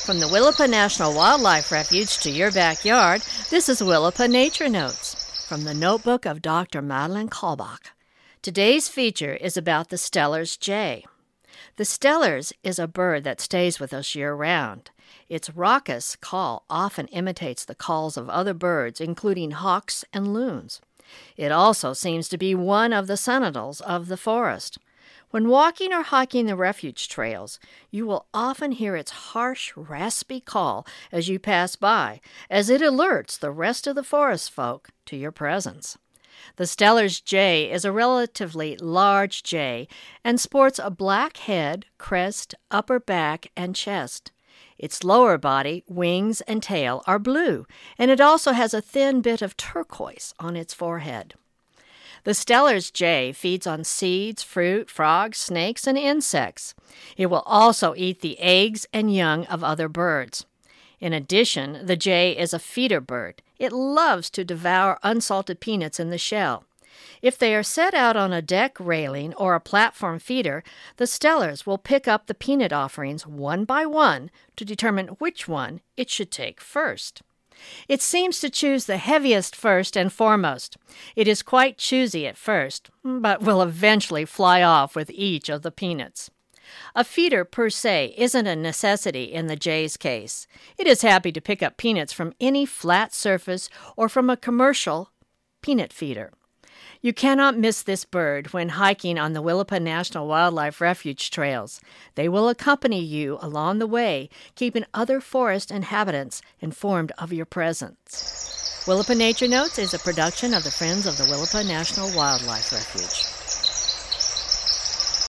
From the Willapa National Wildlife Refuge to your backyard, this is Willapa Nature Notes from the notebook of Dr. Madeline Kalbach. Today's feature is about the Steller's jay. The Steller's is a bird that stays with us year-round. Its raucous call often imitates the calls of other birds, including hawks and loons. It also seems to be one of the sentinels of the forest. When walking or hiking the refuge trails, you will often hear its harsh, raspy call as you pass by, as it alerts the rest of the forest folk to your presence. The Steller's jay is a relatively large jay and sports a black head, crest, upper back, and chest. Its lower body, wings, and tail are blue, and it also has a thin bit of turquoise on its forehead. The Steller's jay feeds on seeds, fruit, frogs, snakes, and insects. It will also eat the eggs and young of other birds. In addition, the jay is a feeder bird. It loves to devour unsalted peanuts in the shell. If they are set out on a deck railing or a platform feeder, the Steller's will pick up the peanut offerings one by one to determine which one it should take first. It seems to choose the heaviest first and foremost. It is quite choosy at first, but will eventually fly off with each of the peanuts. A feeder per se isn't a necessity in the jay's case. It is happy to pick up peanuts from any flat surface or from a commercial peanut feeder. You cannot miss this bird when hiking on the Willapa National Wildlife Refuge trails. They will accompany you along the way, keeping other forest inhabitants informed of your presence. Willapa Nature Notes is a production of the Friends of the Willapa National Wildlife Refuge.